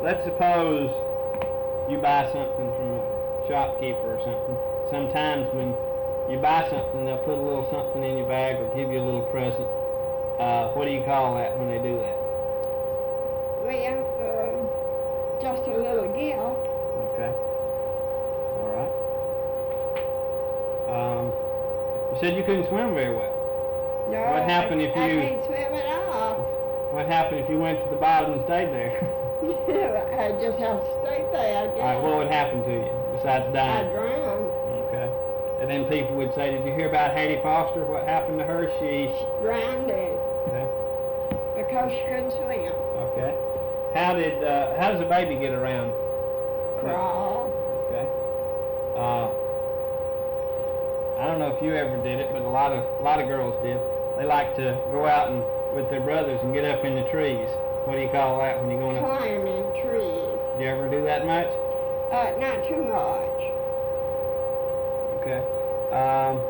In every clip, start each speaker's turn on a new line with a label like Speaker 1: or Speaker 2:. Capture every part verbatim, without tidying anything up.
Speaker 1: let's suppose you buy something from a shopkeeper or something. Sometimes when you buy something, they'll put a little something in your bag or give you a little present. Uh, what do you call that when they do that?
Speaker 2: Well, uh, just a little gift.
Speaker 1: Okay. All right. Um, you said you couldn't swim very well.
Speaker 2: No,
Speaker 1: What happened if
Speaker 2: I,
Speaker 1: you-
Speaker 2: I can't swim at all.
Speaker 1: What happened if you went to the bottom and stayed there?
Speaker 2: I just have to stay there, I guess.
Speaker 1: All right, what would happen to you besides
Speaker 2: I
Speaker 1: dying?
Speaker 2: drowned.
Speaker 1: Okay. And then people would say, did you hear about Hattie Foster? What happened to her? She...
Speaker 2: Drowned it
Speaker 1: Okay.
Speaker 2: because she couldn't swim.
Speaker 1: Okay. How did, uh, how does a baby get around?
Speaker 2: Crawl.
Speaker 1: Okay. Uh, I don't know if you ever did it, but a lot of, a lot of girls did. They like to go out and with their brothers and get up in the trees. What do you call that when you're going up?
Speaker 2: Climbing trees.
Speaker 1: Do you ever do that much?
Speaker 2: Uh, not too much.
Speaker 1: Okay. Um,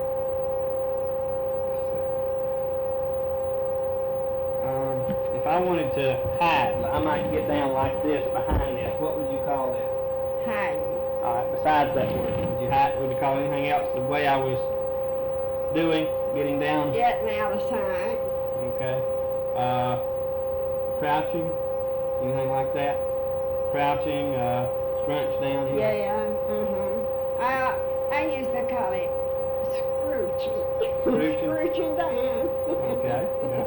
Speaker 1: um, if I wanted to hide, I might get down like this behind this. What would you call this?
Speaker 2: Hiding.
Speaker 1: All right. Besides that word, would you hide? Would you call anything else the way I was doing, getting down?
Speaker 2: Getting out of sight.
Speaker 1: Okay. Uh, crouching, anything like that? Crouching, uh, scrunch down here.
Speaker 2: Yeah, uh-huh. I, I used to call it scrooching.
Speaker 1: Scrooching?
Speaker 2: Scrooching down.
Speaker 1: Okay, yeah.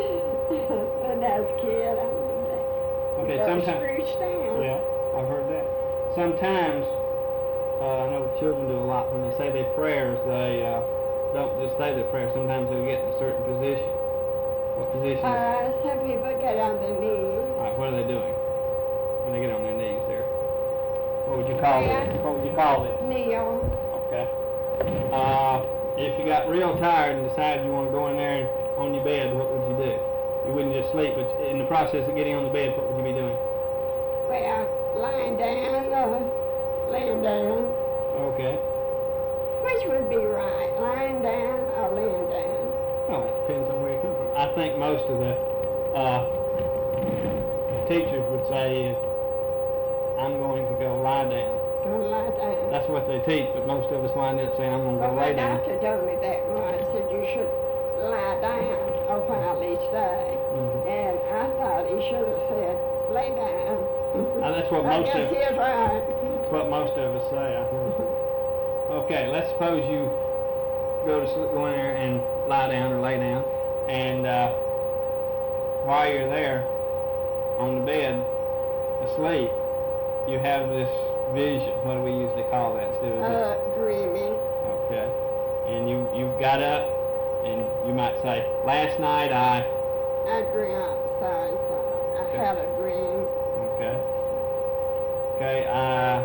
Speaker 2: When I was a kid, I did that.
Speaker 1: Okay,
Speaker 2: You gotta
Speaker 1: sometimes.
Speaker 2: Scrooge down.
Speaker 1: Yeah, I've heard that. Sometimes, uh, I know the children do a lot when they say their prayers. They uh, don't just say their prayers. Sometimes they'll get in a certain position. What position?
Speaker 2: Uh, some people get on their knees.
Speaker 1: All right, what are they doing when they get on their knees there? What would you call
Speaker 2: Yeah.
Speaker 1: this? What would you call this?
Speaker 2: Kneel.
Speaker 1: Okay. Uh, if you got real tired and decided you want to go in there and on your bed, what would you do? You wouldn't just sleep, but in the process of getting on the bed, what would you be doing?
Speaker 2: Well, lying down or laying down.
Speaker 1: Okay.
Speaker 2: Which would be right, lying down or laying down?
Speaker 1: Well, it depends on where you come from. I think most of the uh, teachers would say, I'm going to go lie down.
Speaker 2: Gonna lie down.
Speaker 1: That's what they teach, but most of us wind up saying, I'm going to
Speaker 2: Well,
Speaker 1: go
Speaker 2: my
Speaker 1: lay down.
Speaker 2: doctor told me that once, said you should lie down a while each day.
Speaker 1: Mhm.
Speaker 2: And I thought he should have said, lay down.
Speaker 1: Uh, that's what
Speaker 2: I
Speaker 1: most
Speaker 2: guess
Speaker 1: of-
Speaker 2: he is right.
Speaker 1: That's what most of us say, I think. Okay, let's suppose you go to sleep, go in there and lie down or lay down, and uh, while you're there on the bed asleep, you have this vision. What do we usually call that instead of
Speaker 2: Uh, dreaming.
Speaker 1: Okay, and you you got up and you might say, last night I.
Speaker 2: I dreamt so-and-so. I
Speaker 1: Okay.
Speaker 2: had a dream.
Speaker 1: Okay. Okay, I.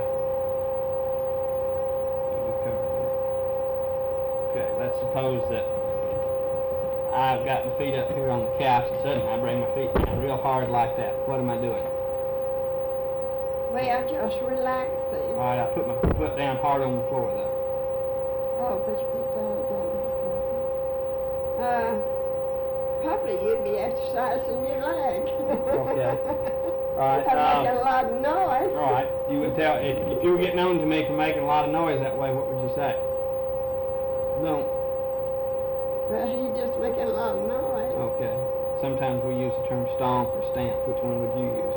Speaker 1: Okay, let's suppose that I've got my feet up here on the couch and suddenly I bring my feet down real hard like that. What am I doing?
Speaker 2: Well, just relaxing.
Speaker 1: All right, I put my foot down hard on the floor though.
Speaker 2: Oh, put your feet down, down. Uh, probably you'd be exercising your leg.
Speaker 1: Okay. All right,
Speaker 2: I'm
Speaker 1: um,
Speaker 2: making a lot of noise.
Speaker 1: All right, you would tell, if, if you were getting known to me for making a lot of noise that way, what would you say? No.
Speaker 2: Well, he's just making a lot of noise.
Speaker 1: Okay. Sometimes we use the term stomp or stamp. Which one would you use?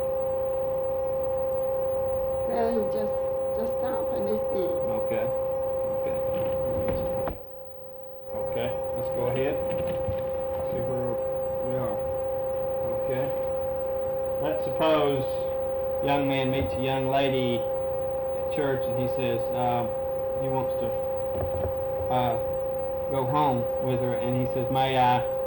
Speaker 2: Well, he just, just stomping his feet.
Speaker 1: Okay. Okay. Okay. Let's go ahead. See where we are. Okay. Let's suppose a young man meets a young lady at church and he says uh, he wants to uh, go home with her, and he says, may I